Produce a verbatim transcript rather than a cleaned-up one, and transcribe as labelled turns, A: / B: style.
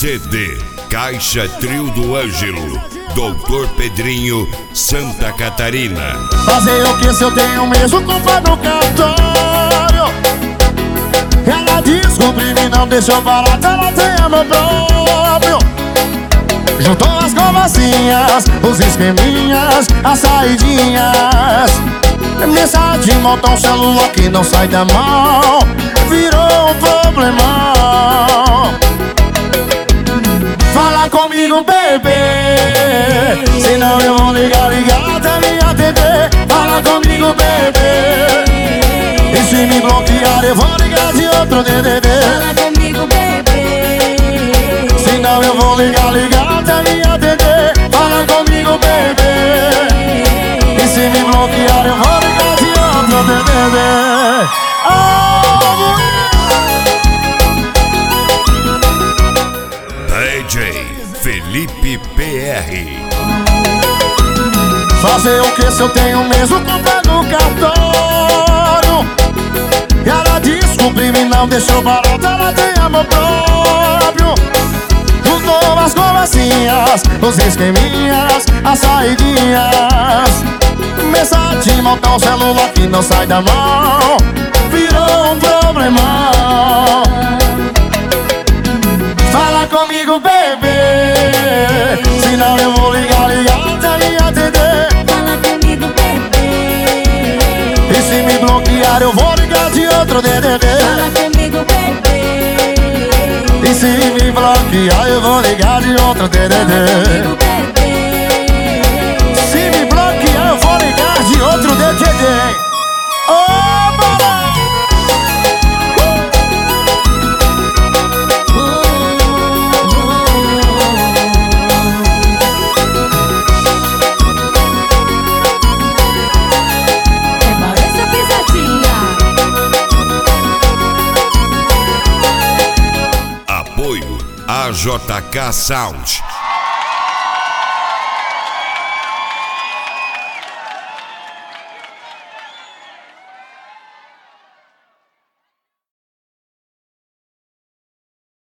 A: C D Caixa Trio do Ângelo, Doutor Pedrinho, Santa Catarina.
B: Fazer o que se eu tenho mesmo culpa no cartório? Ela descobriu e não deixou barato, ela tem amor próprio. Juntou as conversinhas, os esqueminhas, as saidinhas. Mensagem de montão, celular que não sai da mão, virou um problemão. Fala comigo, bebê, senão eu vou ligar, ligar até me atender. Fala comigo, bebê, e se me bloquear eu vou ligar de outro D D D.
C: Fala comigo, bebê,
B: senão eu vou ligar, ligar até me atender. Fala comigo, bebê, e se me bloquear eu vou ligar de outro D D D. Oh,
A: D J Felipe P R.
B: fazer o que se eu tenho mesmo conta no cartório? Ela descobriu e não deixou barato, ela tem amor próprio. Juntou as conversinhas, os esqueminhas, as saidinhas. Mensagem de montão, celular que não sai da mão, virou um problemão. Fala comigo, bebê, senão eu vou ligar, ligar até me atender.
C: fala comigo, bebê,
B: E se me bloquear eu vou ligar de outro D D D.
C: fala comigo, bebê,
B: E se me bloquear eu vou ligar de outro D D
C: fala comigo,
B: D.
C: bebê,
B: Se me bloquear eu vou ligar de outro D D D. Oh, bora!
C: essa pisadinha.
A: Apoio A J K Sound.